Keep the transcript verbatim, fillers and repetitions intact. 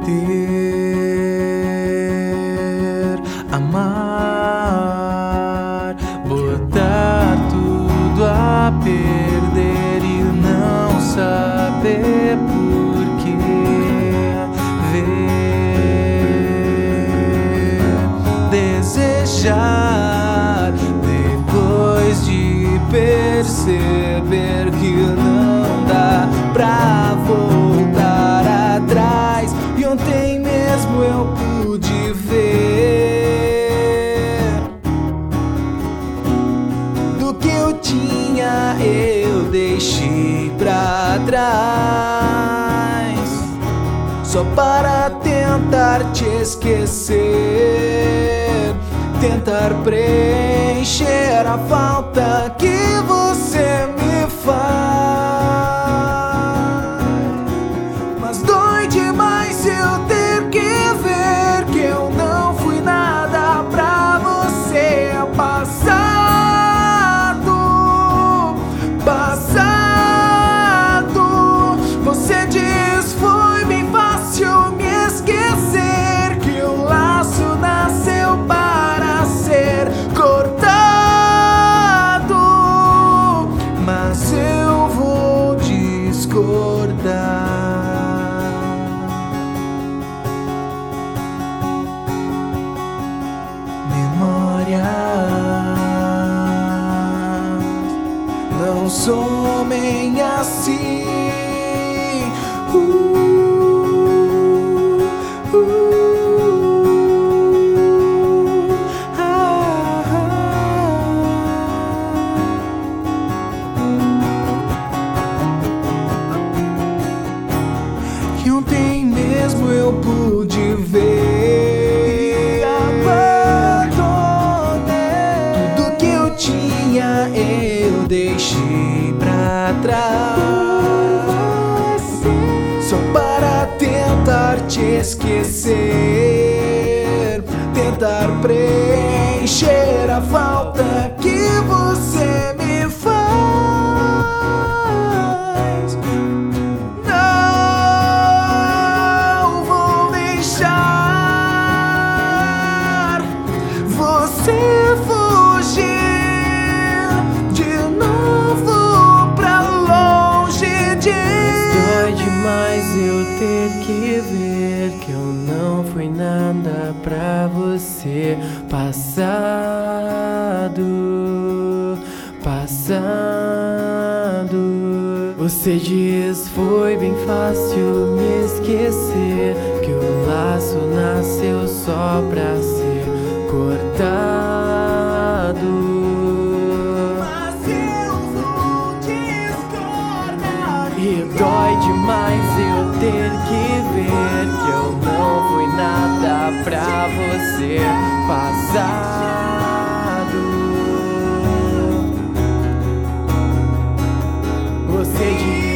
poder amar, botar tudo a perder e não saber por que ver, desejar depois de perceber que não dá pra voltar atrás. E ontem mesmo eu pude ver do que eu tinha eu deixei pra trás, só para tentar te esquecer, tentar preencher a falta que você me faz. Mas dói demais eu ter que ver que eu não fui nada pra você. Passado, passado, você diz foi bem fácil me esquecer, que o laço nasceu para ser cortado, mas eu vou discordar. Memórias não somem assim. uh, uh. E ontem mesmo eu pude ver, abandonei tudo que eu tinha, eu deixei pra trás, só para tentar te esquecer, tentar preencher a falta que você me faz. Você fugir de novo pra longe de mim. Dói demais eu ter que ver que eu não fui nada pra você. Passado, passado, você diz foi bem fácil me esquecer, que o laço nasceu só pra ser cortado. Mas eu vou discordar. E dói demais eu ter que ver que eu não fui nada pra você. Passado, você diz